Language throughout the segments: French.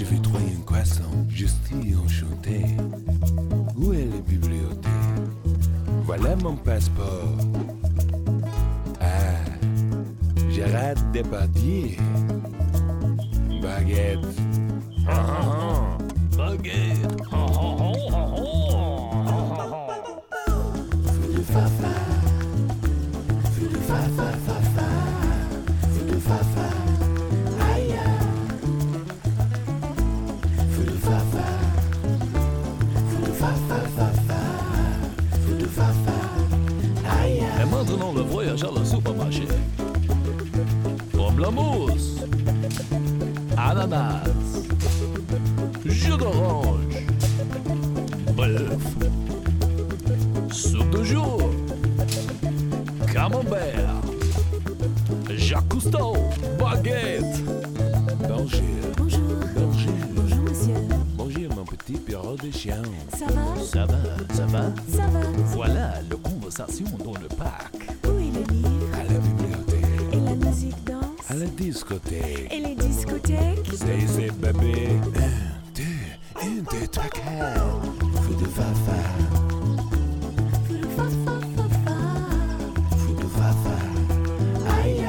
Je vais trouver un croissant, je suis enchanté. Où est la bibliothèque? Voilà mon passeport. Ah, Gérard Depardieu. Baguette. Baguette. Feu de fafa. Feu de fafa, fafa. Feu de fafa. Aïe. Feu de fafa. Feu de fafa, fafa. Feu de fafa. Aïe. Et maintenant le voyage à la supermarché. Pamplemousse, ananas, jus d'orange, bœuf, soupe de jour, camembert, Jacques Cousteau, baguette. Bonjour. Bonjour. Bonjour. Bonjour, monsieur. Bonjour, mon petit perro de chien. Ça va? Ça va, ça va. Ça va. Voilà la conversation dans le parc. Où est le livre? À la bibliothèque. Et la musique danse? À la discothèque. Et les discothèques? C'est bébé. Un, deux, trois, quatre. Feu de fafa. Feu de fafa, fafa. Feu de fafa. Aïe.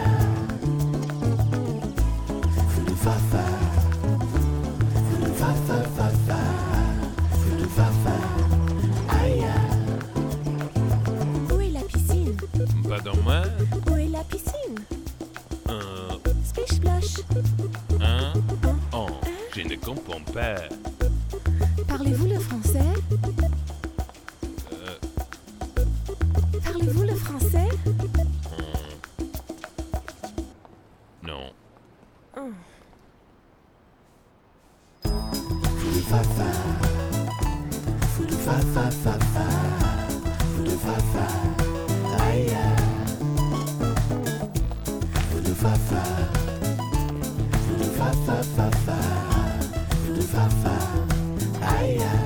Feu de fafa. Feu de fafa, fafa. Feu de fafa. Aïe. Où est la piscine? Pardon, moi? Où est la piscine? Splish splash. Oh, je ne comprends pas. Parlez-vous le français? Parlez-vous le français? Non. Oh. Feu de fafa. Feu de fafa, fafa. Feu de fafa. Aïe. Feu de fafa. Feu de fafa, fafa. Feu de fafa. Aïe.